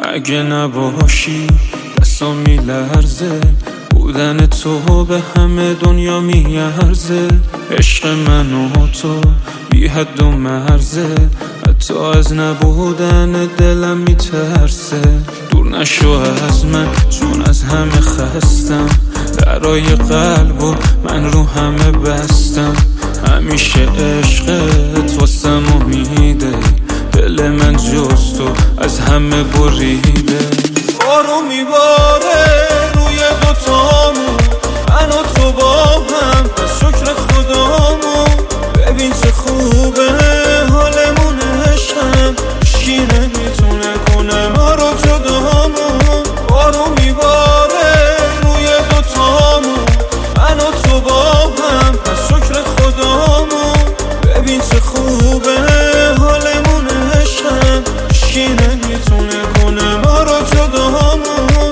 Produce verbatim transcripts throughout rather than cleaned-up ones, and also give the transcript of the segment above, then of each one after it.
اگه نباشی دستم میلرزه، بودن تو به همه دنیا میارزه. عشق من و تو بی حد و مرزه، حتی از نبودن دلم میترسه. دور نشو از من چون از همه خستم، درای قلب و من رو همه بستم. همیشه عشقت واسم امیده، دل من جز تو از همه بریده. بارو میباره روی دوتامون، من و تو با هم از شکر خدامون. ببین چه خوبه حالمون، عشقم هیچکی نمیتونه کنه ما رو جدامون. بارو میباره روی دوتامون، من و تو با هم از شکر خدامون. ببین چه خوبه حالمون، عشقم هیچکی نمیتونه کنه ما رو جدامون.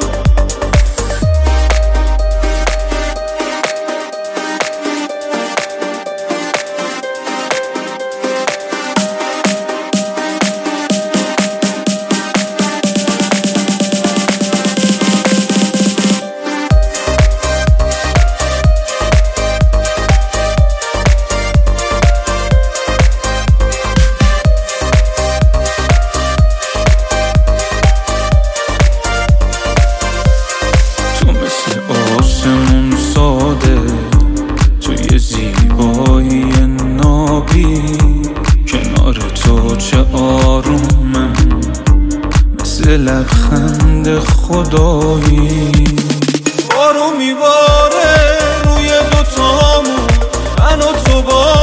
آسمون ساده توی زیبایی نابی، کنار تو چه آرومم مثل لبخند خدایی. بارو میباره روی دوتامون، من و تو با